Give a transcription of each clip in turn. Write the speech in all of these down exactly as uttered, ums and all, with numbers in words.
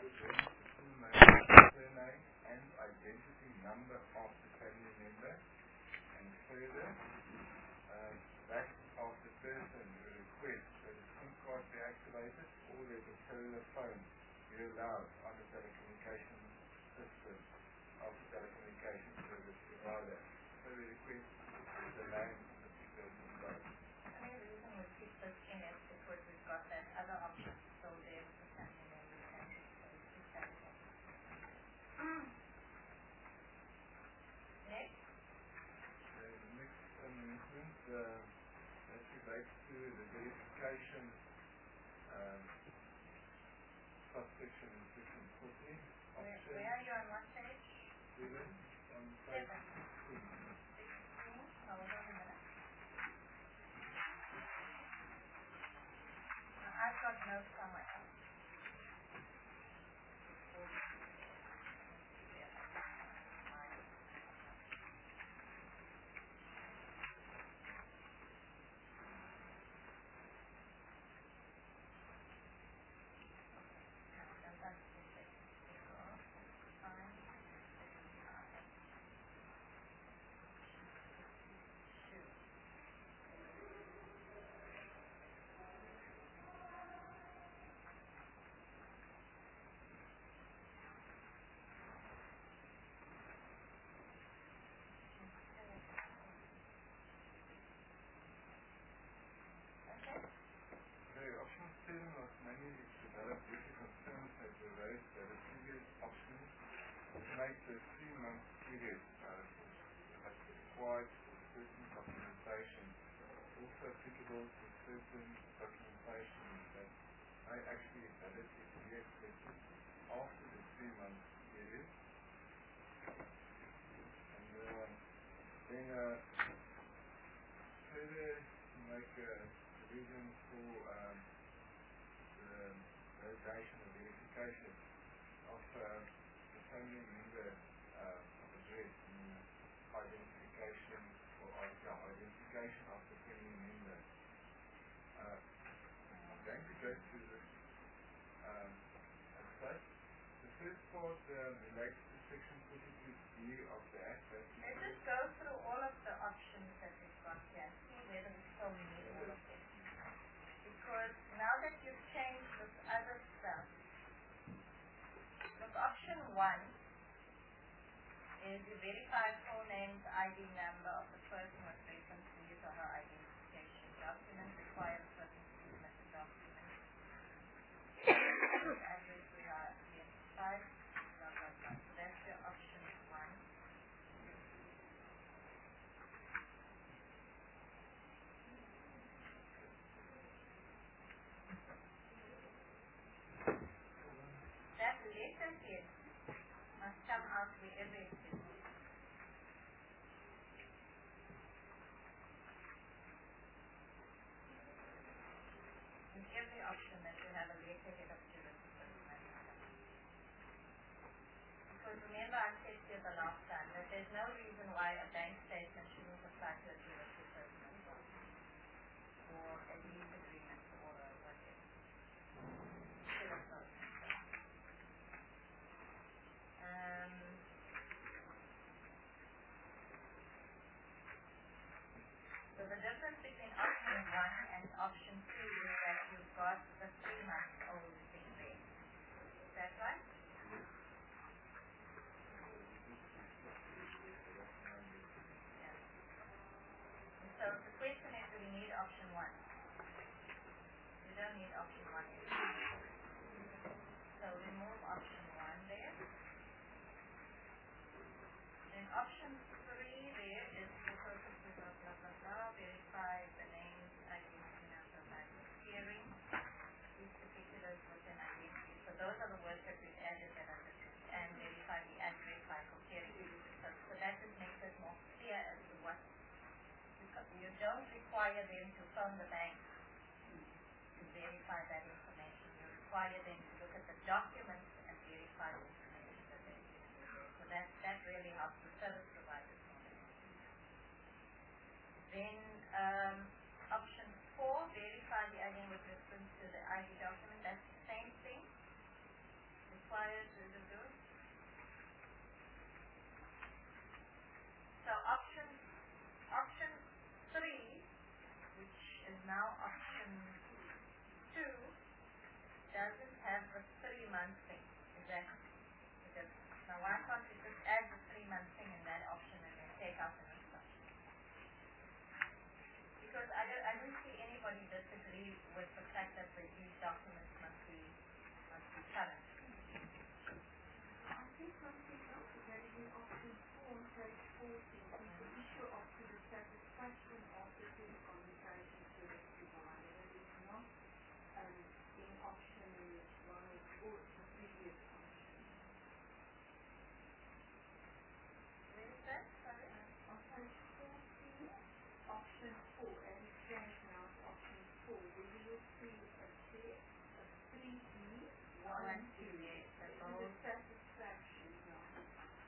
then the full name, surname, and identity number of the family member. And further, uh, that of the person who requests that the SIM card be activated or that the cellular phone be allowed on the telecommunication system of the telecommunication service provider. So the request is the name of the person's phone. I mean, the reason we keep this in is because we've got that other option still there with the family members and so we keep that in. Next. The next amendment uh, that relates to the verification um, subsection in section forty. Where, where are you on what page? Seven. On page Seven. sixteen. Sixteen? Hold on a minute. Now, I've got notes somewhere else. Okay, option seven was mainly developed due to concerns that were raised by the previous option to make the three-month period uh, that's required for certain documentation also applicable to certain documentation that may actually valid if be accepted after the three-month period. And uh, then uh, further to make a provision for um, the validation or verification of uh, the family member uh, of address and identification or uh, yeah, identification of the family member. Uh, I'm going to go to this um, as such. The first part uh, relates to section forty-two B of the Act. Let's just go through all of the options that we've got here and see whether we still need all of them. Because now that you've changed this other stuff, look, option one is you verify full names, I D number of the person with reference to his or her identification document, require the person to submit the document. Address we are identified, blah, blah, blah. So that's your option one. That letter here must come out wherever it is. In every option that you have a letterhead of zero to thirty-nine. Because remember I said to you the last time that there's no reason why a bank statement shouldn't apply to a zero to thirty-nine or a lease agreement or a whatever. Still applies. Um, so the difference between option one and option two is that you've got the three months old thing there. Is that right? Yeah. And so the question is, do we need option one? We don't need option one anymore. So remove option one there. Then option three there is for purposes of blah blah blah, verify the names, identity number by hearing, these particulars with an identity. So those are the words that we've added that are different. And verify the and verify for hearing. So, so that just makes it more clear as to what you don't require them to phone the bank to verify that information. You require them to look at the documents and verify the information that they give. So that, that really helps the service providers. Then um, option four, verify the I D with reference to the I D document. That's the same thing. Require see there, the bold. Satisfaction, right?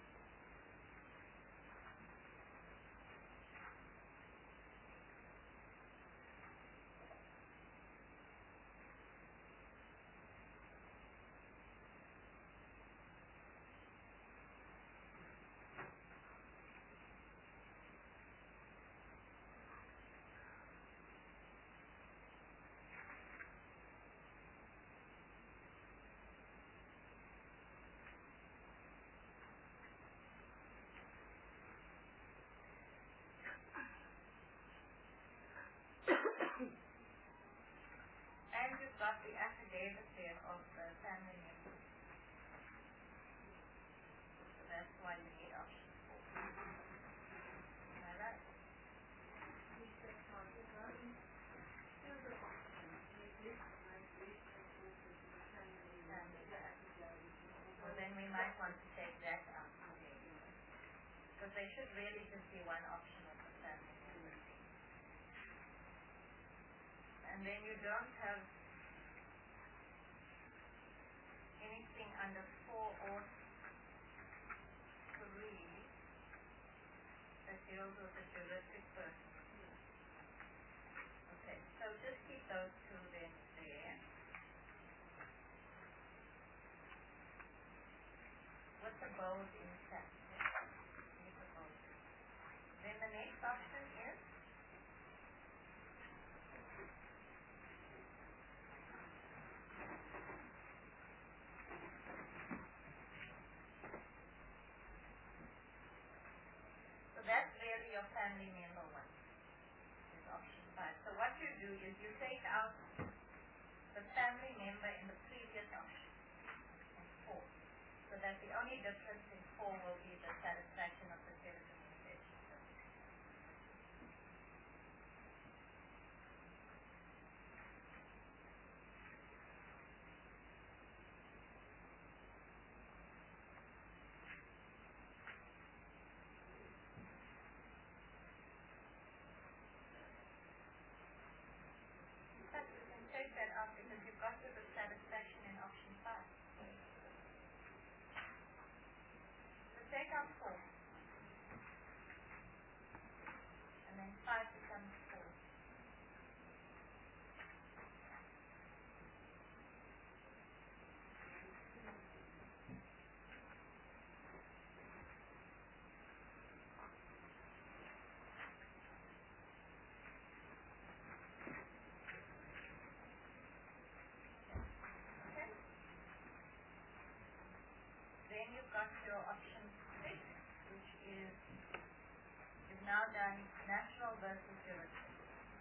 And you've got the affidavit there of the family member. So that's why you need option four. Am I right? Well, then we might want to take that out. Because there should really just be one option of the family member. And then you don't have anything under four or three that deals with the juristic person. Okay, so just keep those two then there. What's the bold intact? Keep the bold. Then the next option is that's really your family member one, is option five. So what you do is you take out the family member in the previous option, in four. So that the only difference in four will be the satisfaction of the telecommunication service. Take that out because you've got to the satisfaction in option five. So take out four. And then five becomes four. Then you've got your option six, which is you've now done natural versus juristic.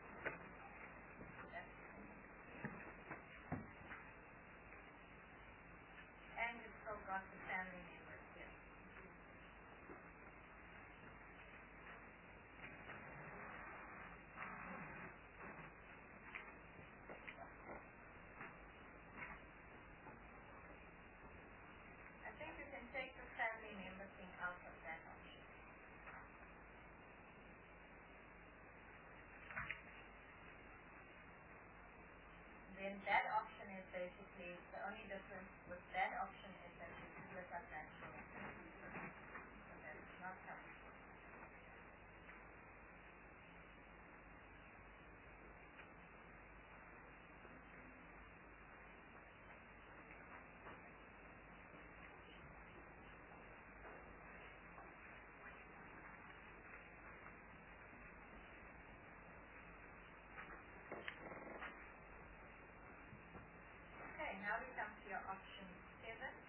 And you've still got the family members here. I think you can take the family member thing out of that option. Then that option is basically, the only difference with that option is that you split up natural. So that's not covered. Okay, now we come to your option seven.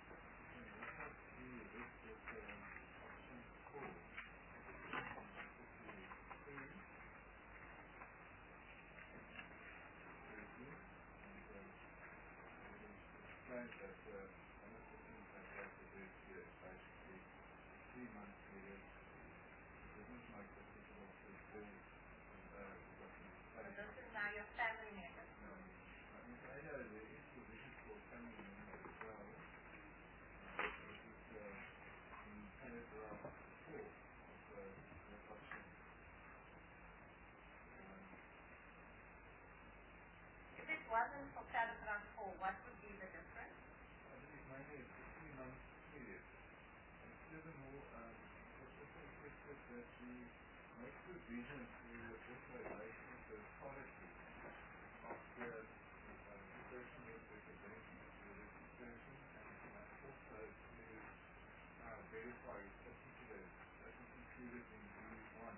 is that we make provision for the declaration of the authority of the uh, person that represents the elected person, and uh, also to uh, verify particulars that is included in B one.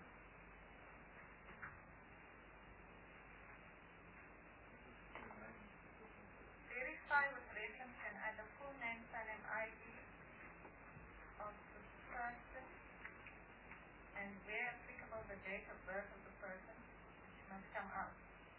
Verify with reference can add the full name, surname, I D of the person, and where applicable the date of birth of the person, which must come out.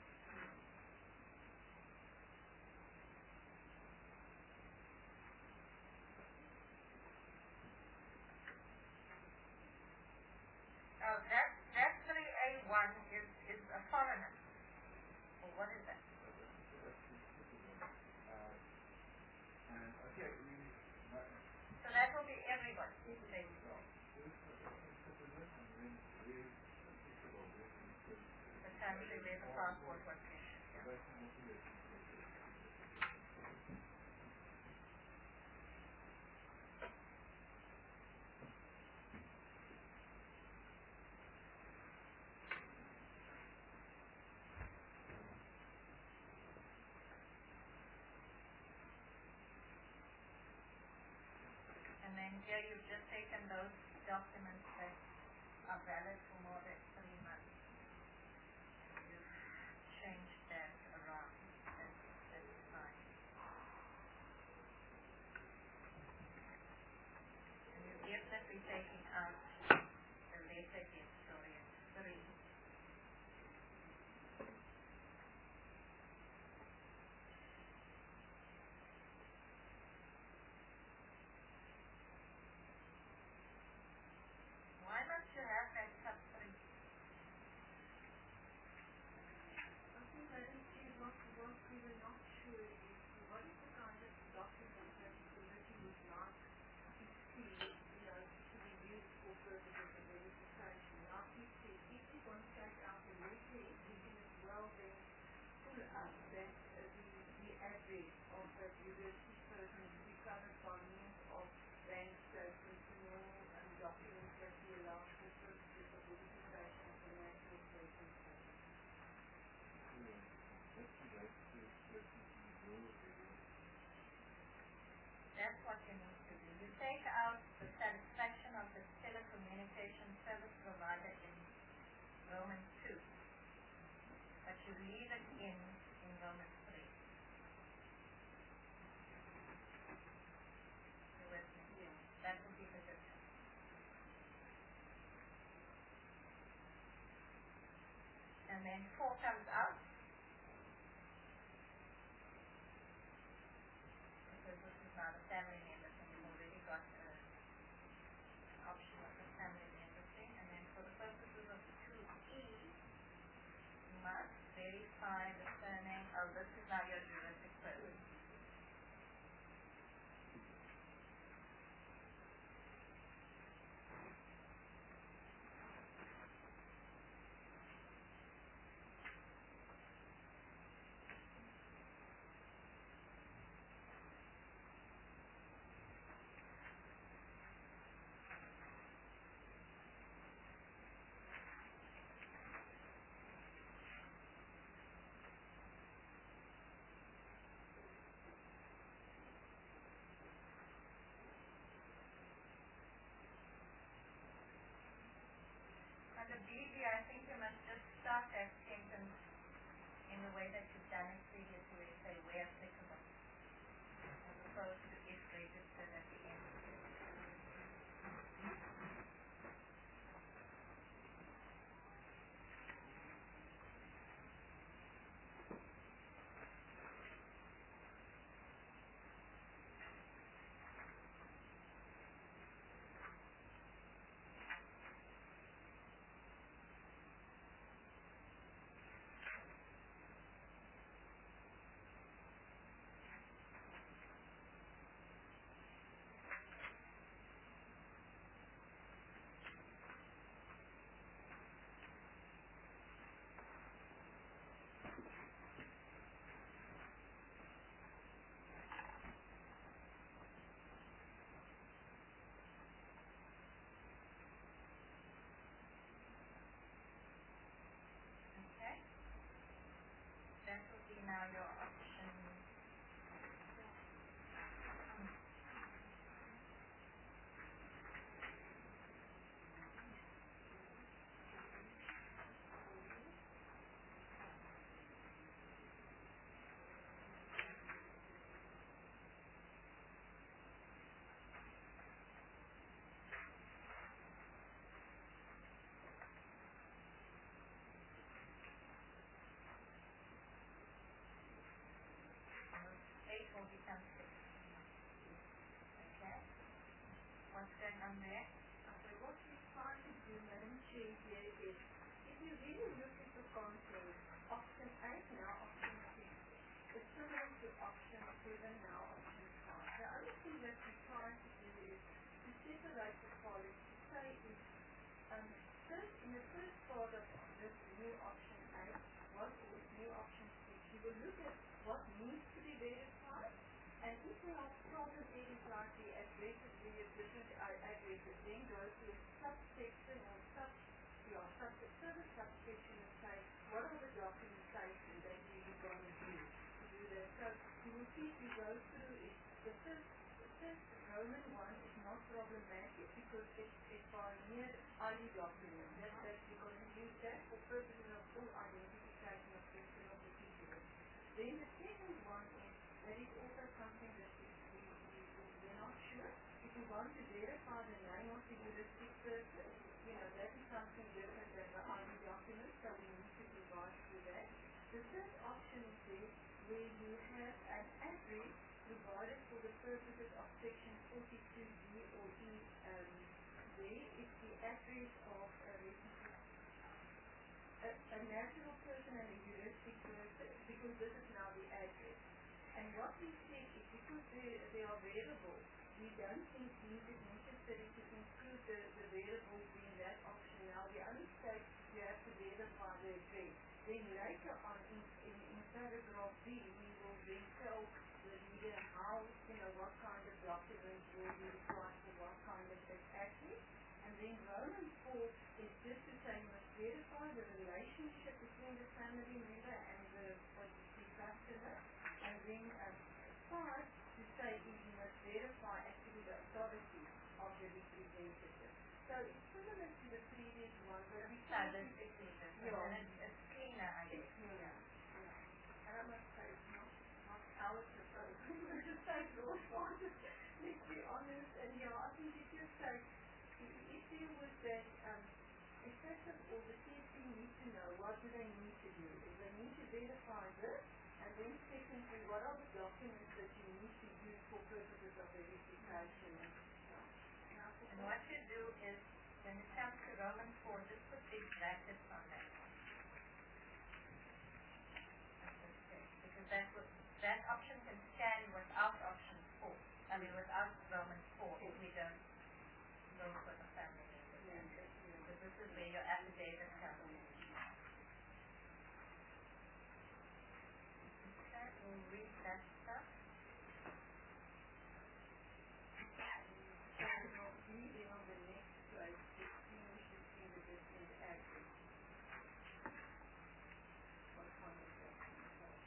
Now that that three A one is is a foreigner. Well, what is that? And okay, we might So that will be everybody. Basically. The country where the passport was issued. Yeah. And then here you've just taken those documents that are valid for more than three months. You've changed that around. That's, that's fine. And you're definitely taking out the later historian three. Why must you have that sub three? I think I didn't see what, what we were not sure is what is the kind of document that the committee would like to see, you know, to be used for purposes of verification. Like you said, if you want to take out the letter, you can as well then pull up that uh, the, the address of that university person to be covered by means of bank statements and all um, documents that we allow for purposes of verification of the national circumstances. That's what you need to do. You take out the satisfaction of the telecommunication service provider in Romans two, but you leave it in in Romans three. You with me? Yeah. That would be the difference. And then four comes out. Because this is not a family member thing, you've already got a, an option of the family member thing. And then for the purposes of two E, you must verify the surname. Oh, this is now your juridic person. Under B D, I think you must just start that sentence in the way that you've done it previously, where you say where applicable, as opposed to if registered at the end. now your option. Eight will become six. Okay. What's going on there? So what we try to do, Madam Chair, here is, if you really look at the content, option eight now option six is similar to option seven now option five. The other thing that we try to do is to separate the following, to say is, um, first, in the first part of this new option eight, what is new option six, you will look at what needs to be verified, and if there are problem areas like the addresses where you have different addresses, then go to a subsection or sub, yeah, subsection, the subsection and say, what are the documentation that you are going to do to do that? So you will see if you go through it, the first, the first Roman one is not problematic because it's, it's by mere I D document. That, that you're going to use that for purposes of full identification of personal particulars. Then the second one is, that is also something that we, we, we, we're not sure. If you want to verify the name of the juristic person, you know, that is something different than the I D document, so we need to provide for that. The third option is there where you have an address provided for the purposes of section forty-two D or E. Um, there is the address of a refugee, a, a natural person and a juristic person, because this is now the address. And what we said is because they, they are variables, we don't think it is necessary to include the, the variables in that option. Now, the only stage you have to verify the address. Then later on in, in, in paragraph B, we will then tell the reader how, you know, what kind of documents will be required for what kind of address. And then Roman four is just to say you must verify the relationship between the family member and the, the, the customer. And then um, five to say is you must verify actually the authority of the representative. So it's similar to the previous one, but we No, this is cleaner. Yeah. It's, it's cleaner, I guess. It's cleaner. Yeah. And I must say it's not, not our proposal. It's just say Lord Father, let's be honest. And yeah, I think it just says the issue was that um, first of all, the C S C needs to know what do they need to do. Is they need to verify this. And then secondly, what are the documents that you need to use for purposes of verification and stuff? And what you do is, when it comes to Roman four, just put big brackets on that one. Because that, would, that option can stand without option four. I mean, without Roman four, if we don't go for the family member. Yeah. Because this is where your affidavit comes in. We'll read that stuff. So we'll read on the next slide, distinguish between the different addresses. What kind of documentation?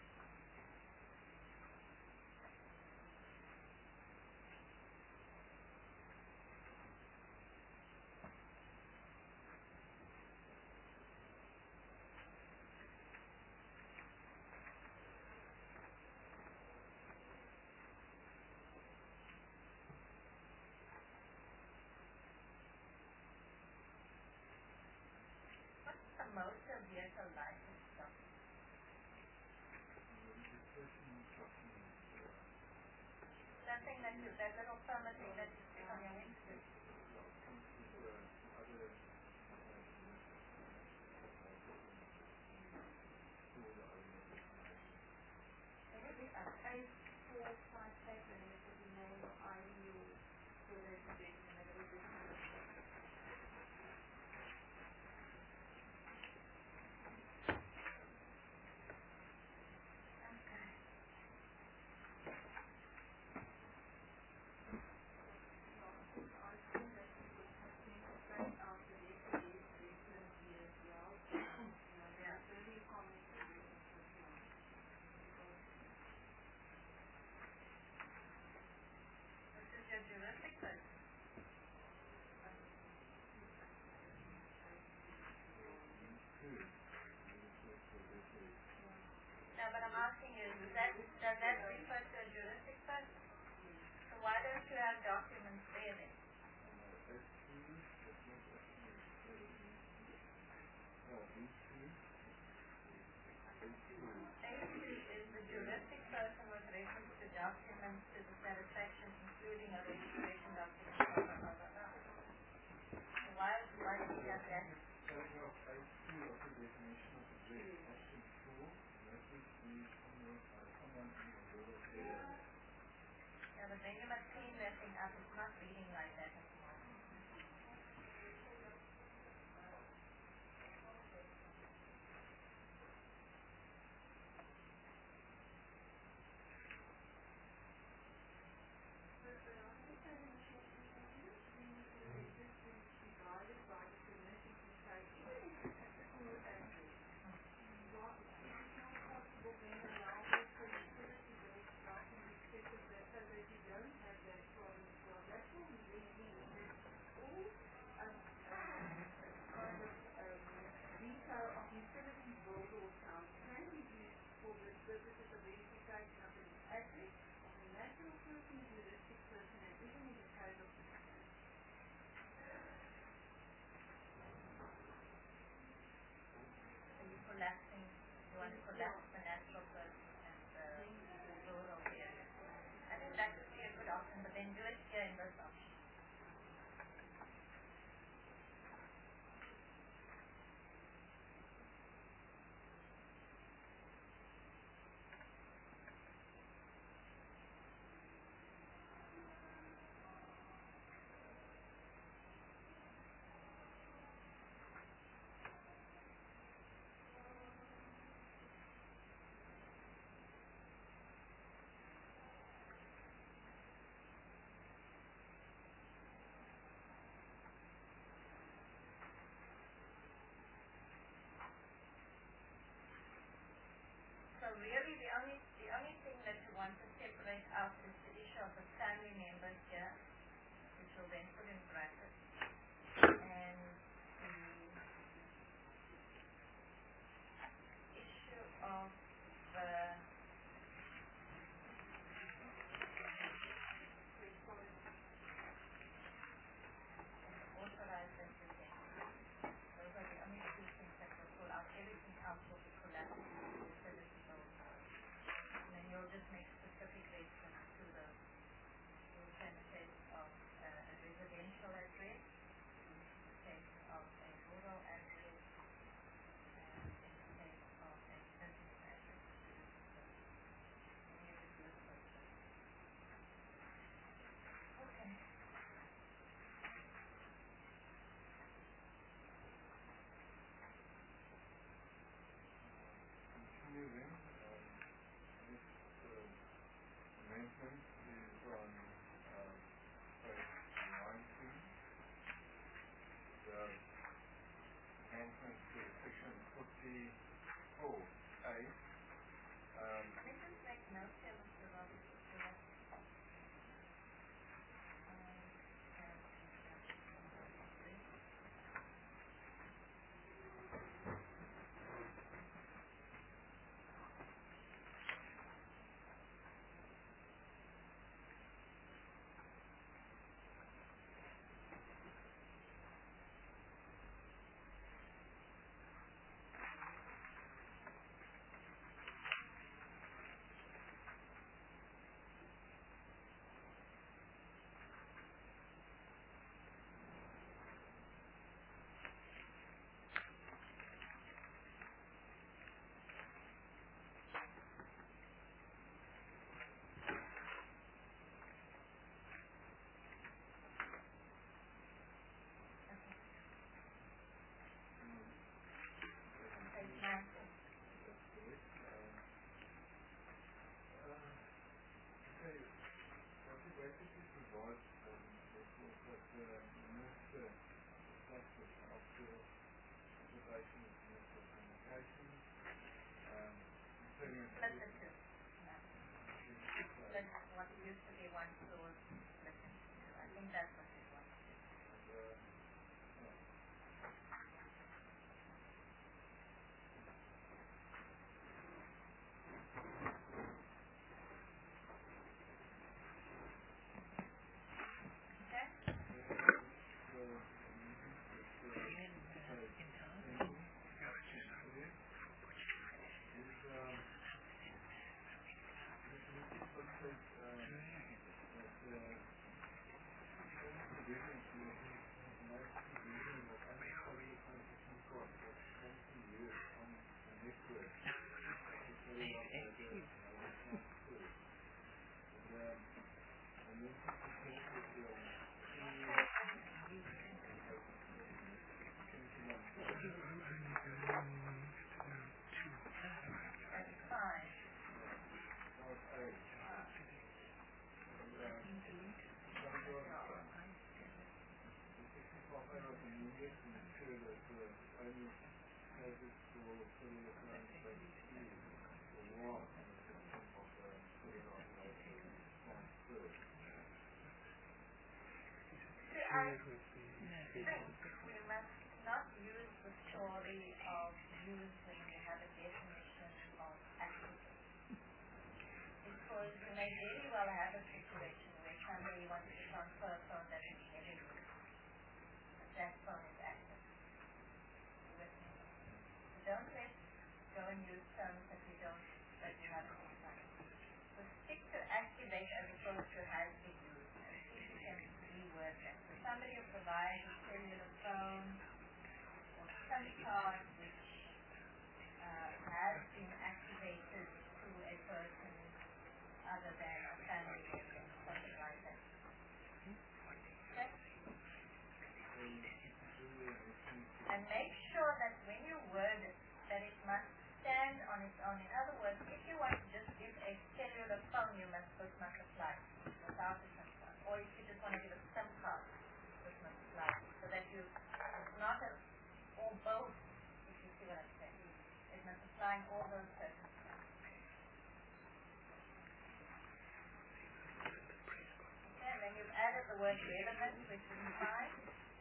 No, B three. B three. A three is the juristic person with reference to documents to the satisfaction, including a registration document, blah, blah, blah, blah, blah. So why, why do we have that? Paragraph eight two of the definition of address. Option four, notice the someone, uh, someone in the rural area. Yeah, but then you must clean that thing up. It's not reading like that at the moment. Collapsing, you want to collapse the natural person and the rural area. I think that would be a good option, but then do it here in this option. So really the only the only thing that you want to separate out is the issue of the family members here, which will then put in brackets, and the issue of the authorized representative. Those are the only two things that will pull out. Everything else will be collapsed. And then you'll just make specific reference to the alternative of uh, a residential address, in the case of a rural address, and in the case of a business address. Any of the good places. Okay. Continue then. Um, next uh, amendment is on uh, page nineteen. The amendment to section forty-four A. Um, Let me just make note here, Mister Roberts, if you like. Um, and, page nineteen. That's correct. Um, uh, okay, what we basically provide um, is that the minister practice of the application of minister communications, um, Split the two. No. Split what used to be one clause, split into two. I think that's what you want to do. and, uh, no, Okay? the, the, the, the, address and ensure that the owner has it for cellular phone basically for one and the system of the cellular operator transfer. See, I think we must not use the story of use when you have a definition of activity. Because you may very well have a situation where somebody wants to transfer a phone that is never used. But that phone is active. With me. So don't let go and use phones that you don't, that you haven't decided. So stick to activate as opposed to has been used. And see if you can reword that. So somebody will provide a cellular phone or some card which uh, has been activated to a person other than a family member, something like that. Okay? And make sure that when you word it, that it must stand on its own. In other words, if you want to just give a cellular phone, you must put multiply without a SIM card. Or if you just want to give a SIM card, put multiply. So that you, it's not a, or both, if you see what I'm saying. It's multiplying all those circumstances. And then you've added the word relevant, which is fine.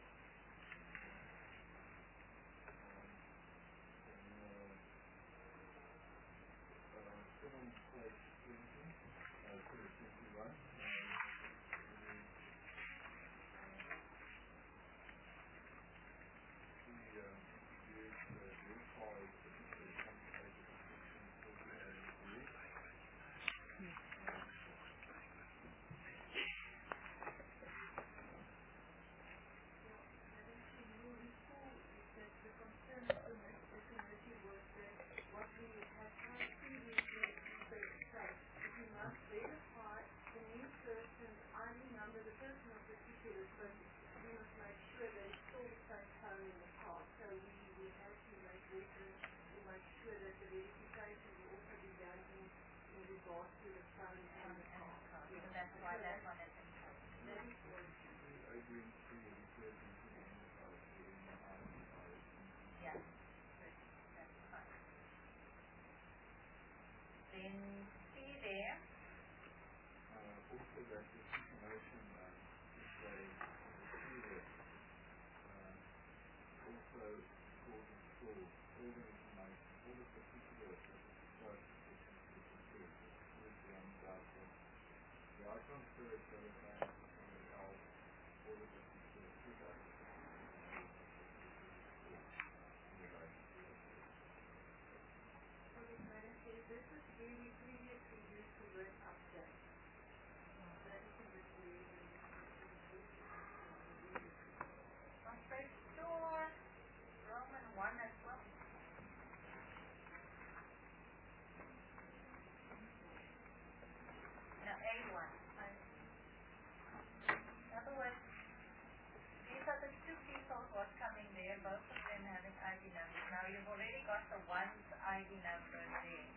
I D number there.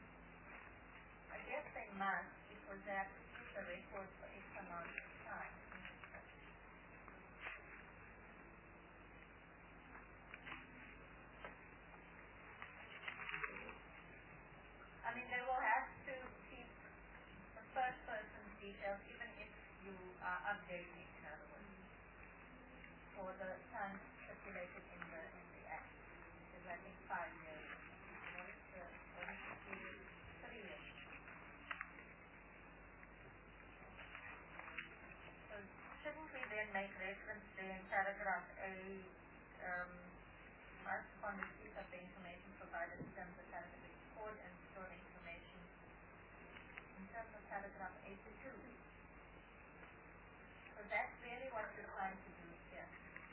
I guess they must, because they have to keep the record for X amount of time. I mean, they will have to keep the first person's details, even if you are updating, in other words, for the time stipulated in the in the Act, which is I think five years. Shouldn't we then make reference to in paragraph A, um, must upon receipt of the information provided in terms of paragraph record and store information in terms of paragraph eighty-two. So that's really what you're trying to do here.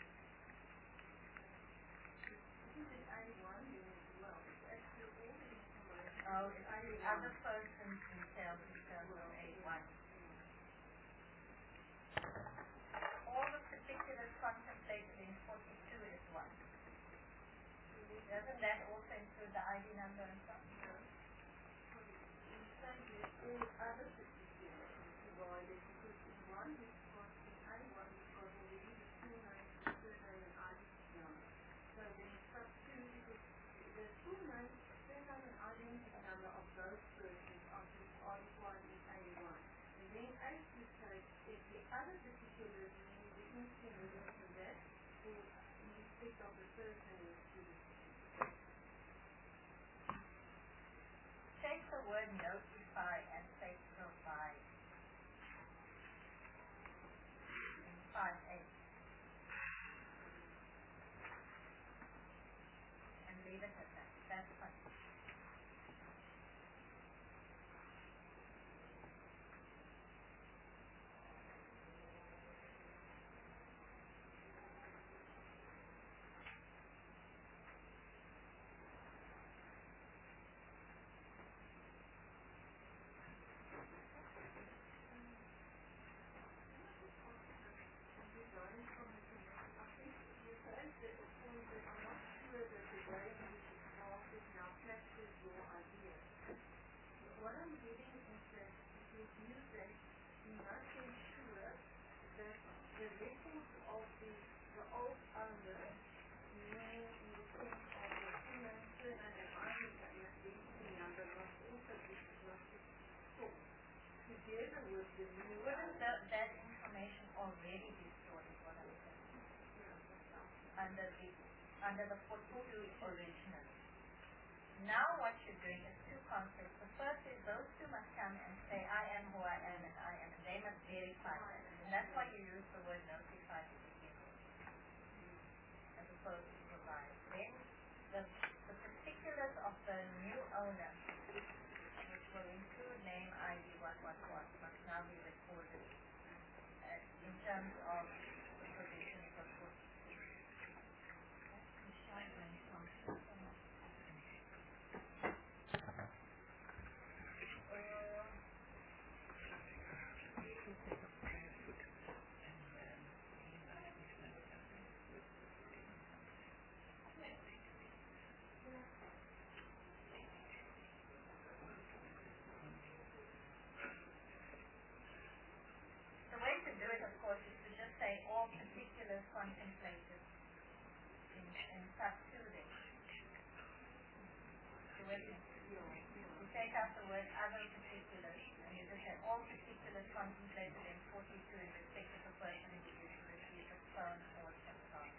Oh, it's the other person's details in terms of A one. All the particulars contemplated in forty-two is one. Doesn't that also include the I D number and so on? All other particulars provided because in one is costing A one because already the full name, the surname and I D number. aspect of the person is to Take the word notify and say provide. In five eight. And leave it at that. That's fine. What I'm getting is that it is used that we must ensure that the records of the, the old owner, meaning in the sense of the full name, surname, and identity number, must also be must be stored together with the new Wouldn't that, that information already be stored is what I'm saying? Under the, under the forty-two original. Now what you're doing is two concepts. The first is those two must come and say, I am who I am and I am, and they must verify that. And that's why you use the word notify to begin with, as opposed to provide. Then the, the particulars of the new owner, which will include name, I D, what, what, what, must now be recorded uh, in terms of the provision for forty-two. Okay? The way to do it, of course, is to just say all particulars contemplated in, in sub two there. So when you, you take out the word other particulars, and you just say all particulars contemplated in forty-two in respect of the person who is to receive a phone or telephone.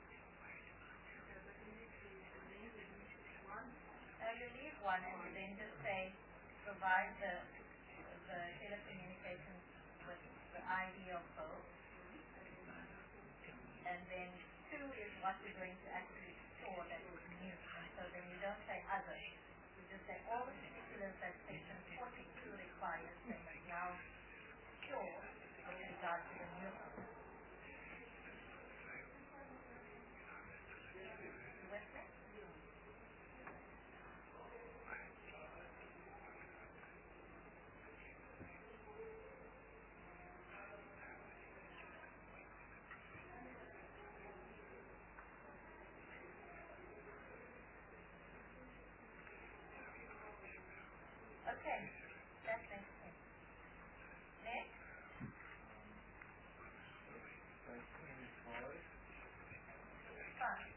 Now you leave one and you then just say provide the, the telecommunications with the I D of both, and then two is what you're going to actually store that is new, and so then you don't say other, you just say all the particulars that section forty-two requires that is now store with regard to the new owner. With me? Okay, that makes sense. Next? Fine.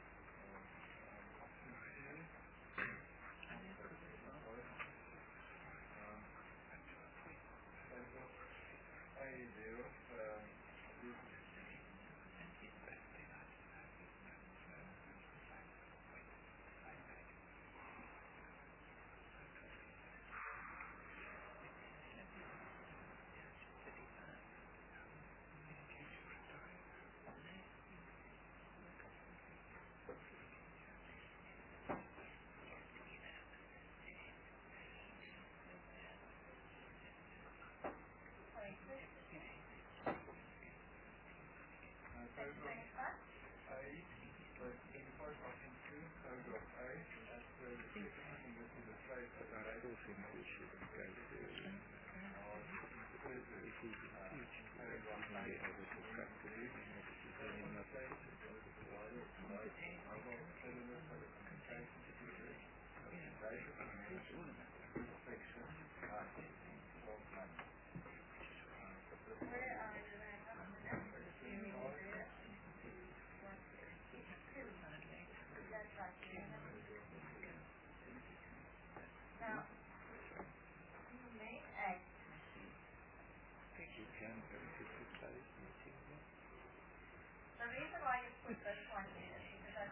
Now, you may act. The reason why you put this one in is because I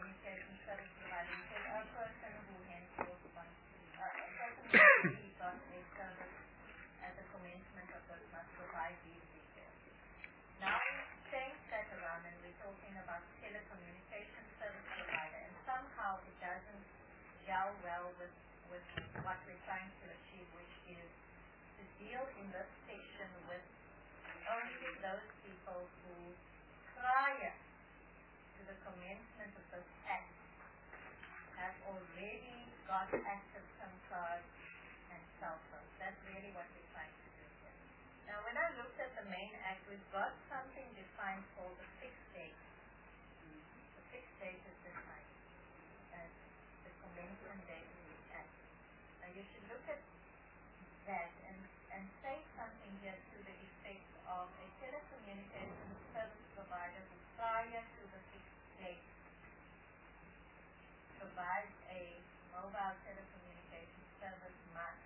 telecommunication service provider, he said a person who henceforth wants to, uh, a person who already got a service at the commencement of this must provide these details. Now we change that around and we're talking about telecommunication service provider, and somehow it doesn't gel well with, with what we're trying to achieve, which is to deal in this section with only those people who, prior to the commencement of this act, have already got active SIM cards and cell phones. That's really what we're trying to do here. Now, when I looked at the main act, we've got something defined called the fixed date. The fixed date is defined as the commencement date of the act. Now, you should look at that and, and say something here to the effect of a telecommunications service provider who, prior to the fixed date, provides a mobile telecommunications service must.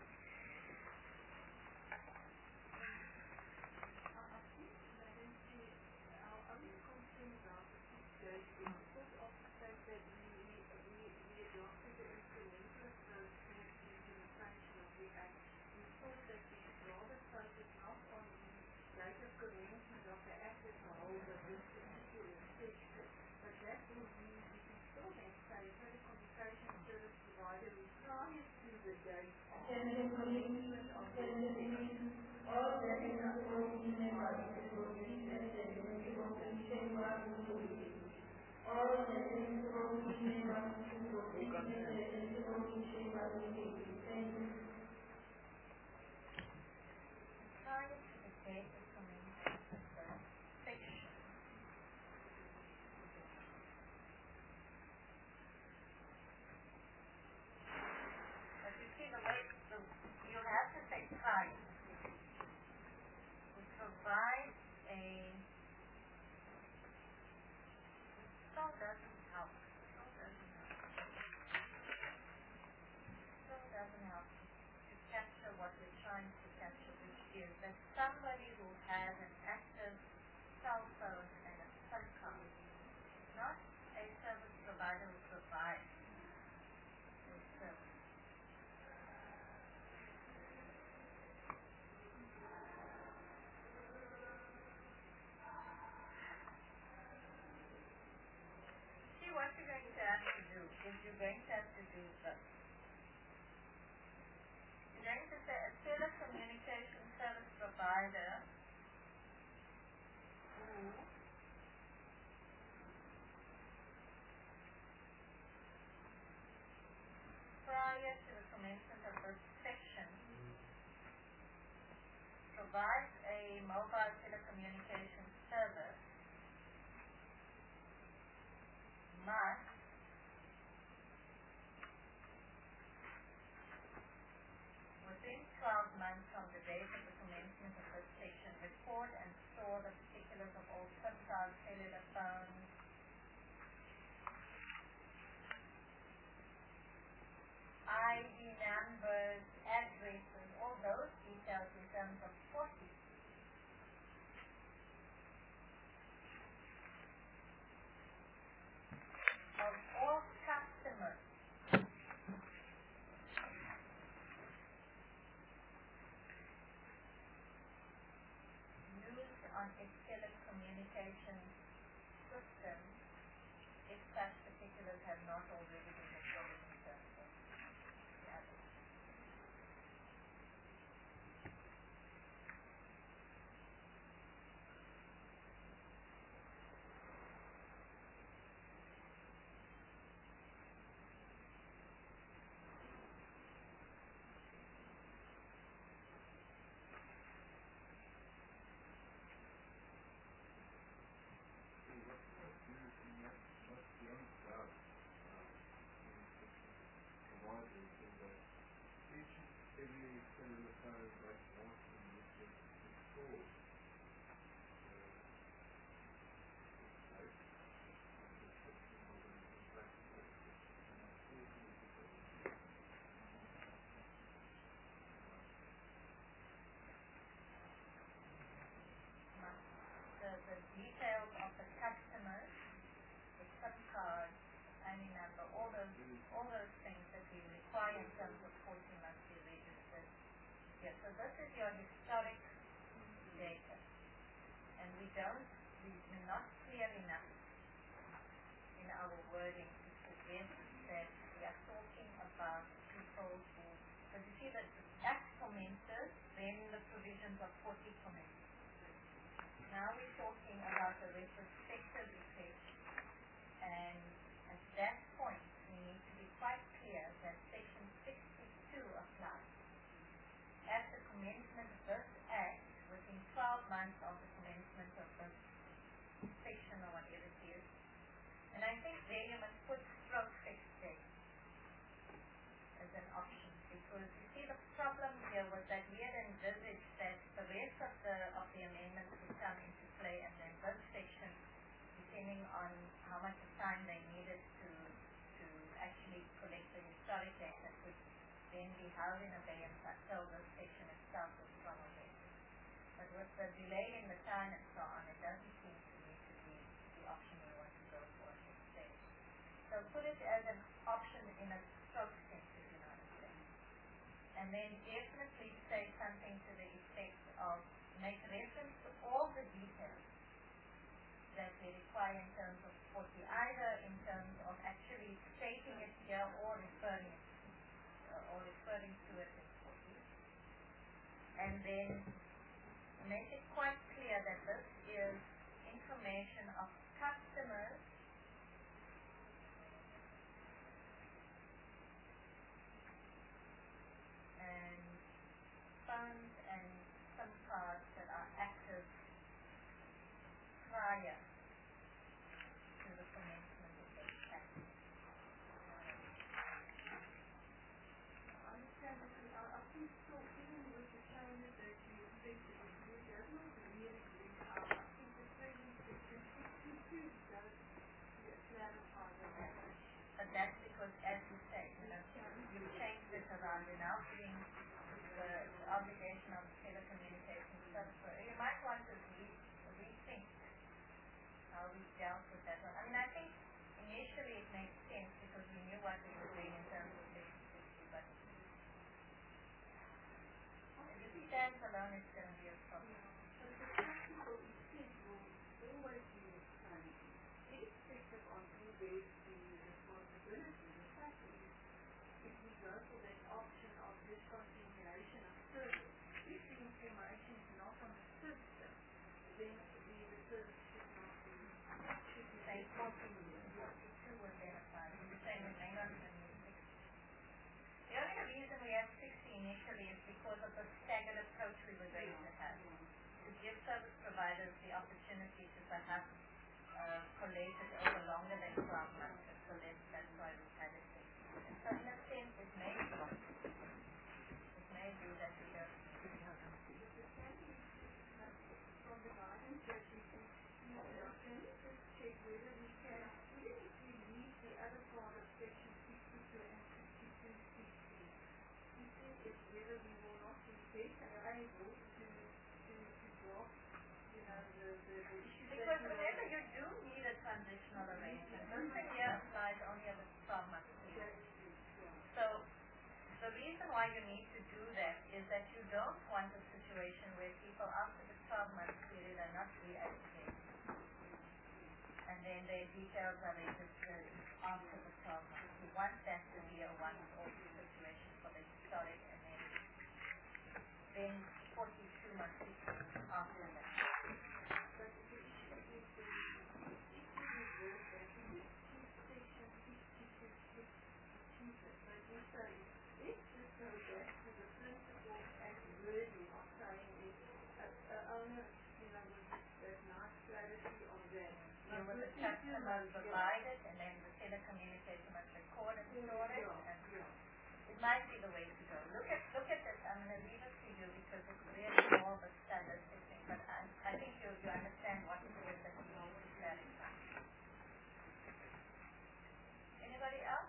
Somebody who has an active cell phone and a SIM card, not a service provider who provides a service. See, what you're going to have to do is you're going to have to do this. You're going to say a telecommunication service provider who prior to the commencement of this section provides a mobile telecommunication service must within twelve months from the date of the commencement of this section, record and store the particulars of all SIM cards, cellular phones, I D numbers, addresses, all those details in terms of forty. Of all customers on a telecommunication system if such particulars have not already been recorded in terms of the others. The details of the customers, the SIM cards, and here. So this is your historic data. And we don't, we're not clear enough in our wording to suggest that we are talking about people who, because you see that the Act commences, then the provisions of forty commences. Now we're talking about the retrospective effect, and at that point we need to be quite clear that section sixty-two applies. At the commencement of this Act, within twelve months of the commencement of this section or whatever it is, and I think there you must put stroke fixed date as an option, because you see the problem here was that we had envisaged that the rest of the of the amendments would come into play, and then this section, depending on how much time they needed to to actually collect the historic data, could then be held in abeyance until this section itself was promulgated. But with the delay in the time and so on, it doesn't seem to me to be the option we want to go for at this stage. So put it as an option in a stroke sense, if you know what I'm saying. And then definitely say something to the effect of, make reference to all the details that we require in terms of forty, either in terms of actually stating it here or referring it uh, or referring to it in forty. And then make it quite clear that this is information of customers and funds and some cards that are active prior to the commencement of this Act. I understand that we are, I think so, even with the changes that you think that you do, does not really bring out, I think the training section sixty-two does clarify that. But that's because, as you say, you know, you changed it around and now being the, the obligation of telecommunications service. So you might want to re rethink how we dealt with that one. I mean, I think initially it makes sense because we knew what we were doing in terms of section sixty, but if it stands alone, it's going to be a problem. But the practical intent will always be the same. Irrespective on who bears the responsibility, the fact is, if we go for that option of discontinuation of service, if the information is not on the system, then the, the service should not be, should be Say forty-two would then apply. You're saying it may not even be sixty. The only reason we have sixty initially is because of the staggered approach we were going to have, to give service providers the opportunity to perhaps uh, collate it over longer than twelve months. So that's, that's why we've had it sixty. And so in a sense, it may be, it may be that we don't from the guidance that we can see, can you just check whether we can, even if we leave the other part of section sixty-two and sixty-two sixty, to see if whether we will not be better able to, to, to drop, you know, the, the, the issues that Because we are- remember, you do need a transitional arrangement. This thing here applies only over twelve months. So the reason why you need to do that is that you don't want a situation where people after the twelve month period are not re-educated. And then their details are registered after the twelve months. You want that to be a once-off situation for the historic, and then then forty-two months after that. But the issue is that if we reverse that, we need to keep section sixty-two sixty-two, but we say, let's just go back to the principles and wording of saying it, a, a owner, you know, with that nice clarity on that. You with the customer provide it, and then the telecommunicator must record and store it, and it might be the way to go. Look at look at this. I'm going to leave it to you because it's really more of a standard thing, but I, I think you, you understand what it is that you need to clarify. Anybody else?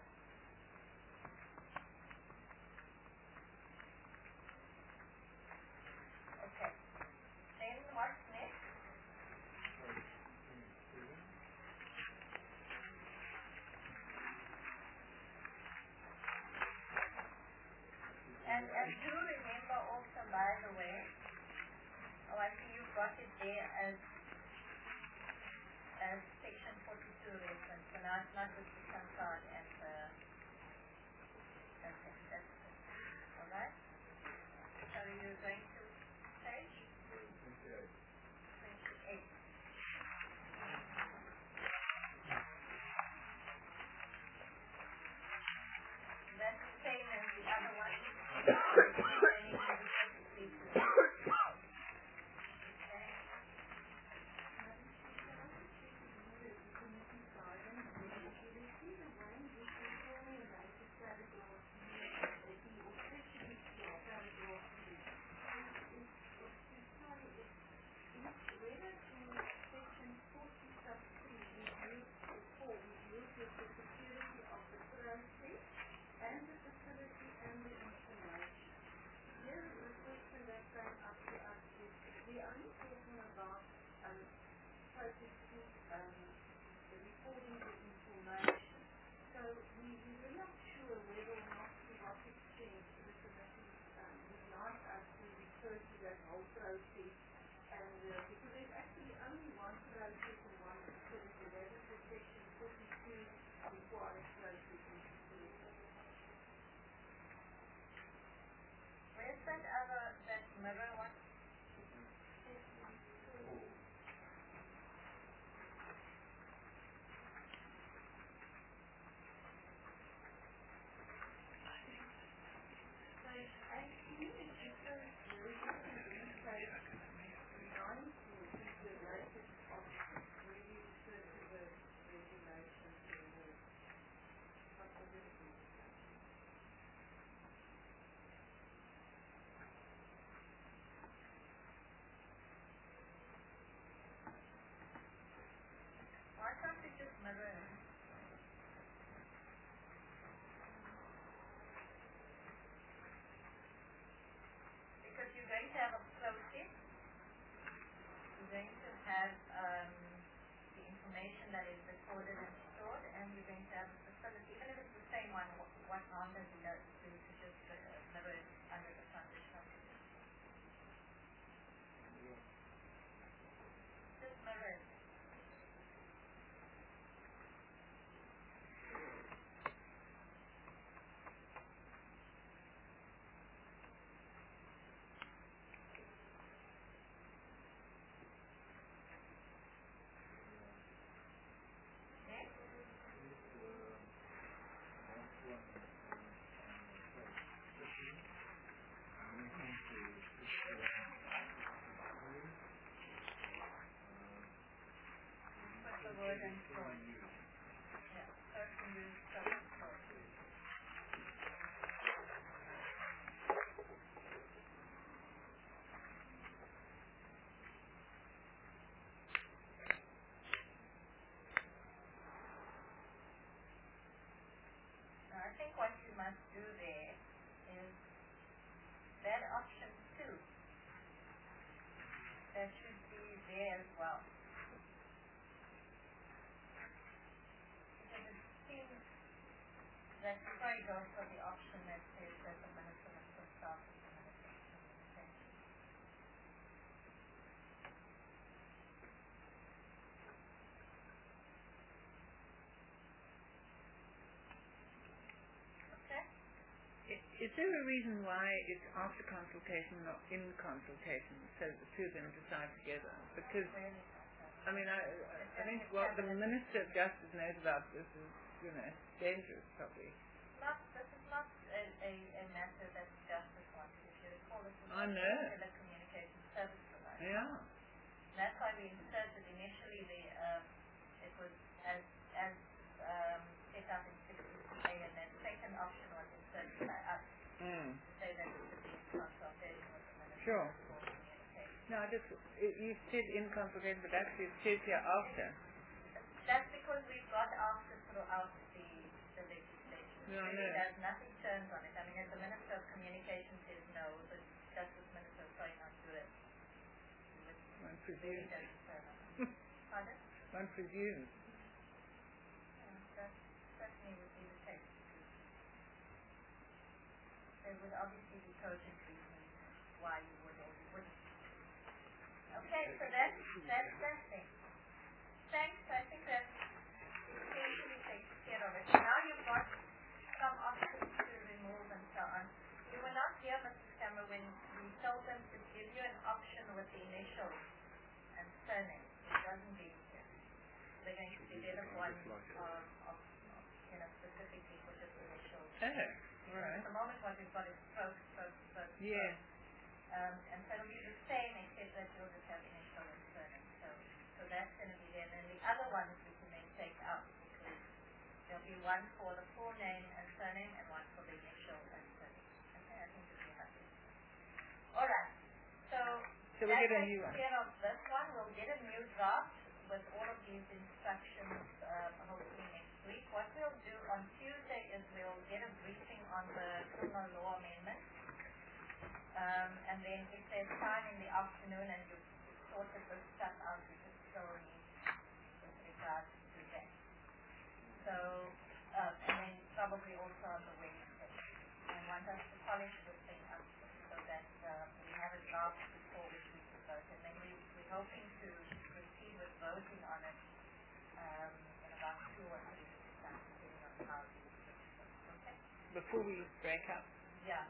Okay. Then what's next? And, and there as as section forty-two reference, so now it's not with the Sansad and the, okay, that's it. All right? So you're going to page twenty-eight. twenty-eight. That's the same as the other one. Where's that other, that mirror one? Why can't we just mirror it? Because you're going to have a process, you're going to have um, the information that is recorded and stored, and you're going to have a facility. Even if it's the same one, what, what harm does it do to just uh, mirror it under the transitional? Just mirror it. Word and story. Yeah, person use, person story. Now I think what you must do there is that option two, that should be there as well. That probably goes for the option that says that the minister must start with the minister of communication. Okay? Is there a reason why it's after consultation, not in consultation, so the two of them decide together? Because, I mean, I, I think what the Minister of Justice knows about this is, you know, dangerous, probably. Not, this is not a, a, a matter that justice wants. If you recall, this is I a know. telecommunication service provider. Yeah. That's why we inserted initially the, um, it was as, as um, set out in sixty-two A, and then second option was inserted by us Mm. to say that it should be in consultation with the Minister Sure. for communication. No, I just, it, you said in consultation, but actually it says here after. That's because we've got after throughout the, the legislation. Yeah, I It know. has nothing turns on it. I mean, as the Minister of Communication says no, the Justice Minister will probably not do it. It would One really presumes. doesn't turn on it. Pardon? One presumes. Yeah, that certainly would be the case. There would obviously be cogent reasons why you would or you wouldn't. Okay, so that's one just like it. um, of, of, you know, specifically for just initials. Oh, Because right. at the moment what we've got is stroke, stroke, stroke, Yeah. stroke. Um, and so it'll be the same except that you'll just have initial and surname. So, so that's going to be there. And then the other ones we can then take out because there'll be one for the full name and surname and one for the initial and surname. Okay, I think we'll be happy. All right. So, So we'll that get a takes new one. care of this one. We'll get a new draft with all of these instructions um, hopefully next week. What we'll do on Tuesday is we'll get a briefing on the criminal law amendment. Um, and then if there's time in the afternoon and you've sorted this stuff out, we just still need with regards to that. So, uh, and then probably also on the Wednesday. I want us to polish this thing up so that uh, we have a draft before we do the vote. And then we, we're hoping to proceed with voting on it um, in about two or three weeks' time, depending on how these things go. Okay? Before we break up. Yeah.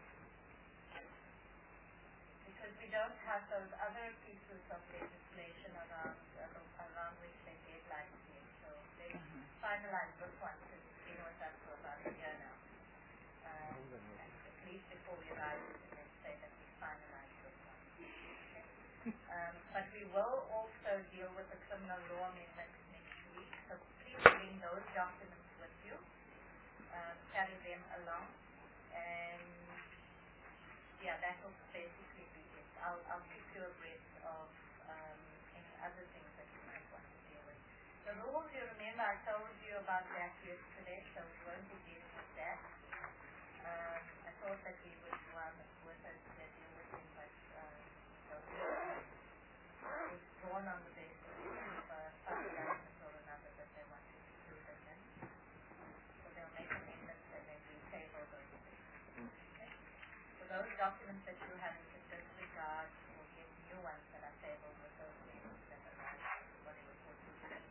Because we don't have those other pieces of legislation around uh, around which they deadlines yet. So they Uh-huh. finalize this one because it's been with us for about a year now. Um, and at least before we arrive, we can then say that we finalized this one. Okay. Um, but we will also deal with the criminal law amendments next week. So please bring those documents with you. Um, carry them along. And yeah, that will basically be it. I'll, I'll keep you abreast of um, any other things that you might want to deal with. The rules, you remember I told you about that yesterday, so we won't be dealing with that. Um, I thought that we would go out with us to deal with him, but uh, so it's drawn on the basis of uh, some government or another that they want to include in them. So they'll make amendments and then we table those things. Okay? So those documents that you have in disregard will get new ones that are tabled with those things that are not whatever for today.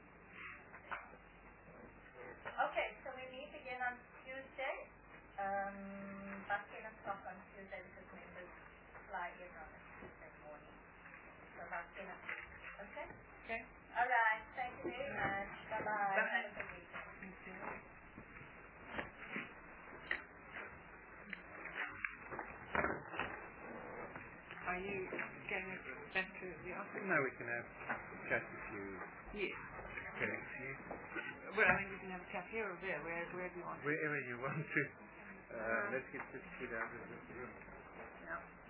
Okay, so we meet again on Tuesday. Um, about ten o'clock on Tuesday because members fly in on a Tuesday morning. So about ten o'clock. Okay? Okay. All right. Thank you very much. Bye-bye. Bye. Have a good weekend. You too. Are you going back to the office? No, we can have chat if you Yes. connect you. Well, I mean, you can have a chat here or there, where, wherever you want. Wherever you want to. Uh, let's get this kid out of this room. Yeah.